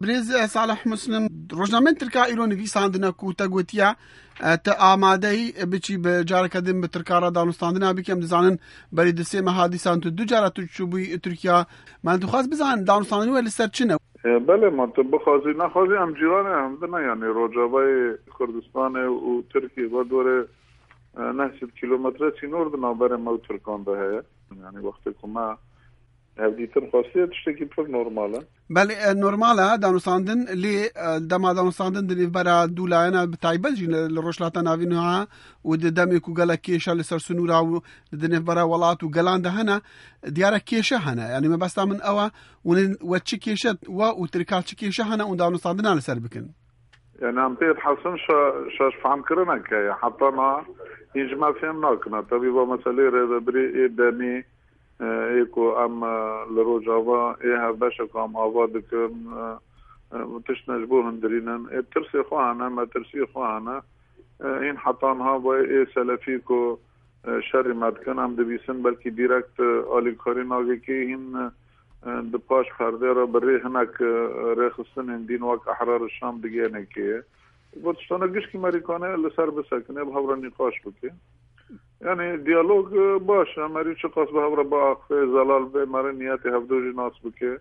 برێز ساڵح مسلم ڕۆژنامەی ترکا ئیرۆ نویساندنە و تەگوتیە تە ئامادەی بچی بە جارەکە دم بە ترکارە دانوستاندنا بکەم دەزانن بەری دەسێ مەهادیسان تو دوو جارە چوبووی تورکیا من دخواست بزانن دانوستاندنی وە لەسەر چنە بله ما تو بخوازی نخوازی هم جیرانه هم دنه یعنی روجابای کردستان و ترکیه با دوره 900 کیلومتره سینور دنا بره ما ترکان ده هست یعنی وقتی که ما هفدیتن خواستیه تشتکی پر نورماله بله نورماله دانوستاندن لی دما دانوستاندن دنیف برا دولاینا بتایبل جین لروشلاتا ناوینها و دمی کو گلا کیشا لسر سنورا و دنیف برا ولات و گلان دهنا دیاره کیشه هنا یعنی ما بس من اوا و چی کیشه و ترکات چی کیشه هنا و دانوستاندن لسر بکن يعني عم تحسن شاش فهم كرنا كي حتى ما يجمع فهمنا كنا طبيبا مسألة رضا بري دمي ايكو ام لروجاوا ايه باش كام آواد كن تشنجبو هندرينن ترسي خوانا ما ترسي خوانا این حطانها با ايه سلفيكو شر مدكن عم دبيسن بلكي ديركت آلي كاري ناغي كي هن دپاش خرده را برای هنک رخصتن اندین وقت احرار الشام دیگه نکیه بود شتانه گشکی مریکانه لسر بسکنه به هورا نقاش بکه یعنی دیالوگ باشه مری چه قصد به هورا با اخفه زلال به مری نیت هفدوجی ناس بکه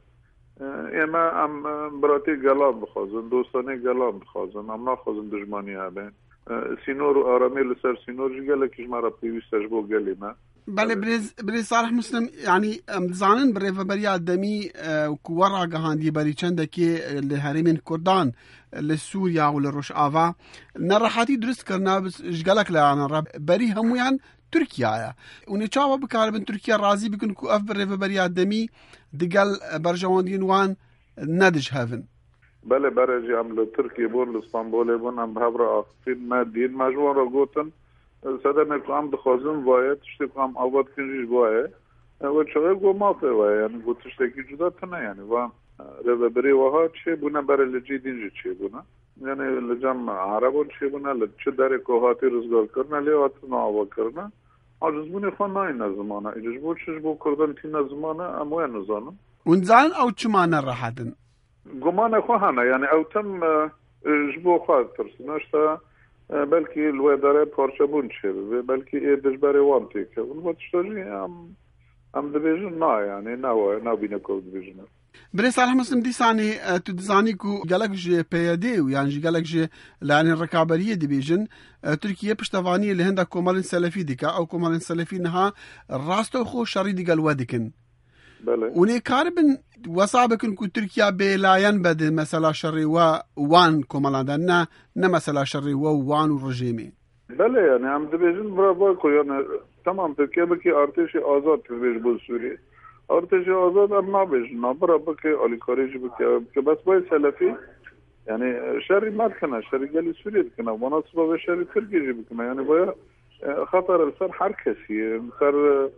اما ام براتی گلام بخوازن دوستانه گلام بخوازن ام نخوازن دجمانی هبه سینور و آرامی لسر سینور جی گله کش مرا پیوستش بو گلی ما بله برێز صالح مسلم يعني زانن برێڤەبەریا دەمی وەڕا گەهاندی بەری چەندێکی لە هەرێمێن کوردان لە سووریا و لە ڕۆژئاوا نەڕەحەتی دروستکردنا ژگەلک لەیانە ڕە بەری هەمویان تورکیایە و نێچاوە بکاربن تورکیا ڕازی بکن و ئەف برێڤەبەریا دەمی دگەل بەرژەوەندین وان نەدژ هەڤن بله برای ام لترکیه بون لاسطنبول بون ام بهبر آخفین ما دین مجموعه را گوتن ساده نکام دخوازم وایه تشتی کام آباد کنجیش وایه و چوه گو مافه وایه یعنی گو تشتکی جدا تنه یعنی و رضا بری وها چه بونه برای لجی دینجی چه بونه یعنی لجم عربون چه بونه لچه در کوهاتی رزگار کرنه لیوات ناوا کرنه عجز بونی خواه نای نزمانه ایجاج بود چش بو کردن تی نزمانه اموه نزانم ونزان او چما نرحدن گمان خواه هنه یعنی او تم جبو خواه ترسناشتا بلکه الواداره پارچه بون شده بلکه ایدش برای وانتی که اون با تشتاجی هم دبیجن نه یعنی نه بینه که دبیجن برێز صالح مسلم دیسانی تو دزانی کو گەلک ژێ پەیەدێ و یان ژی گەلک ژێ لایەنێ ڕکابەریە دەبێژن تورکیە پشتەوانیە لە هێندا کۆمەڵین سەلەفی دیکە ئەو کۆمەڵین سەلەفی نەها ڕاستەوخۆ شەڕی دیگەل وە دکن ونێ کاربن وەسا بکن کو تورکیا بێلایەن بەدە مەسەلا شەڕی وە وان کۆمەڵاندا نه مەسەلا شەڕی وە وان و ڕژێمێ بله یعنی هم دبیجن برای کو یعنی تمام ترکیه بکی ارتش آزاد تبیج بود سوریه ارتش آزاد هم نبیجن نبرا بکی آلی کاریج بکی که بس باید سلفی یعنی شری مد کنه شری گلی سوریه کنه مناسبه به شری ترکیه بکنه یعنی باید خطر سر هر کسیه سر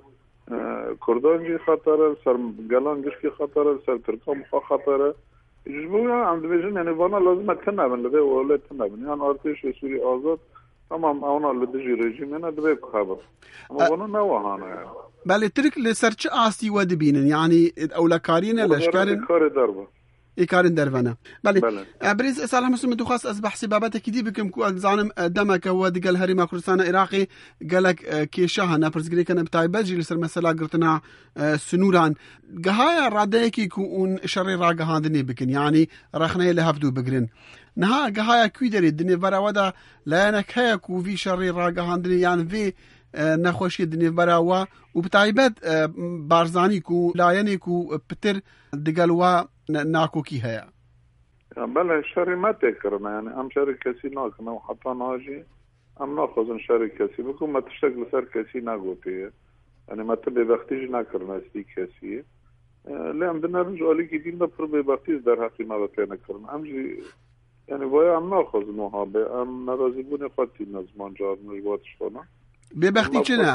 کردانجی خطر سر گلانگش کی خطر سر ترکام خطر جبویا هم دبیجن یعنی وانا لازم تنبن لده ولی تنبن یعنی ارتش سوری آزاد تمام اونا لدجی رژیم نه دبی خبر اما وانا نوهانه يعني بله ترك لسرچ آسي ودبينن يعني أولكارين لشكارن كار دربه إيكارن دربنا بله بريز صالح مسلم دخواست أصبح سبابتك دي بكم كو أنزانم دمك ودقل هريما كردستان إراقي قالك كيشاها نابرز قريكنا بتاعي بلجي لسر مسألة قرتنا سنوران قهايا راديكي كون شري راقا هاندني بكن يعني رخناي لهفدو بقرن نها قهايا كوي داري الدنيا برا ودا لانك هيا كو في شري راقا هاندني يعني في نخوشی دنیو براوا و بتایبت بارزانی کو لایانی کو پتر دگلوا ناکو کی هيا بله شری ما تکرنا یعنی ام شری کسی ناکنه و حتی ناجی ام ناخوزن شری کسی بکن ما تشتک لسر کسی نگوتیه یعنی ما تبه بختیج نکرنا استی کسیه لیم دنه رجالی که دین دا پر به بختیج در حقی ما بطه نکرنا ام جی یعنی باید ام ناخوزن محابه ام نرازی بونه خواهدی نزمان جار نجباتش کنه ببختی چه نه؟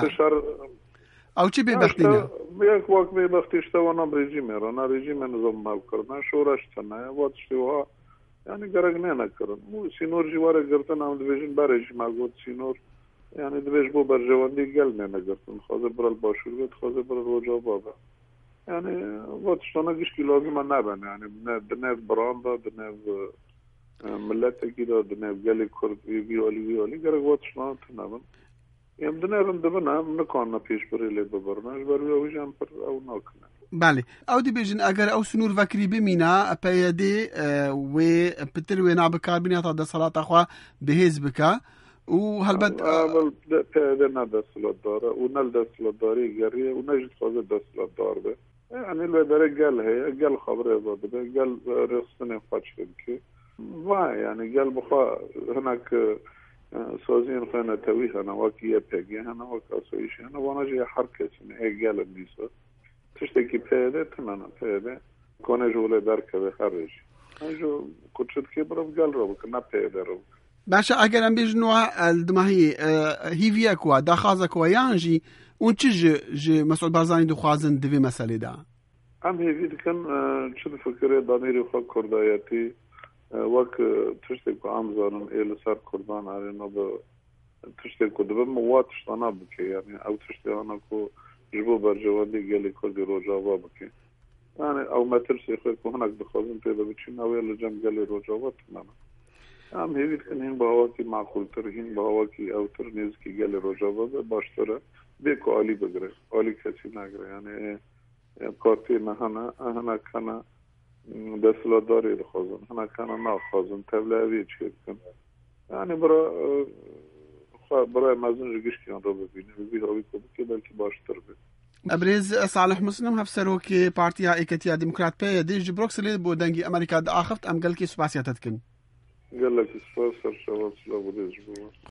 او چی ببختی نه؟ یک وقت ببختی اشتوانا برژیمه را نه رژیمه نظام مال کرنه شورش تنه وقت اشتوا یعنی گرگ نه نکرن سینور جواره گرتن هم دویجن برژیمه گوت سینور یعنی دویج بو برجواندی گل نه نگرتن خواه برال باشور گوت خواه برال روجا بابا يعني واتشتنا قشكي لازم نابن يعني دناف براندا دناف ملاتة كده دناف قالي كرد بيولي قرق واتشتنا تنابن يعني دناف اندبنا نكون فيش بريلي ببرناش بريو جامبر أو نوكنا بله او دی بیژن اگر او سنور وکری بمینا پیاده و پتر و ناب کاربینات د صلات اخوا بهز بکا و هلبت پیاده ندست لداره و نل دست لداری گریه و نجد خواهد دست لدار به يعني الوزارة قال خبره ضد قال رصنا فاتش كي يعني قال بخا هناك سوزين خنا تويه أنا واكية بيجي أنا وكاسويش أنا وانا جي حركة إيه قال النساء تشتكي بهذا تماما بهذا كون جولة دارك بخارج أجو كنت كبر قال روك ما بهذا روك باشا اگر ام بیژنوا الدماهی هیویا کو داخازه کو یانجی اون چه مسعود بارزانی دخوازن دوی مسئله دا ام هیوید کن چه فکر دانیری خو کردایتی وک تشتكو عمزارن إلى صار كردان على نبض تشتكو دبر موات شطنا بكي يعني أو تشتكي أنا كو جبو برجوادي قالي كردي روجاوا بكي يعني أو ما ترسي خيكو هناك دخوزن تيدا بتشين أو يلا جم قالي روجاوا تماما هم هيفيد كان هين بهواكي معقول تر هين بهواكي أو تر نيزكي قالي روجاوا باشترا بيكو آلي بقري آلي كسي ناقري يعني قاتينا هنا كان دستلا داری دخوازن هنا كان ناخوازن تبلاوی چید کن يعني برای مازن جگش کیان رو ببینه هاوی که بلکه باشتر بید ابرز صالح مسلم هفسرو که پارتیا ایکتیا دموکرات پی دیج بروکسل بو دنگی امریکا دا آخفت ام قال کی سپاسیاتت کن قال لك سپاس سر شوال سلا بودیج بو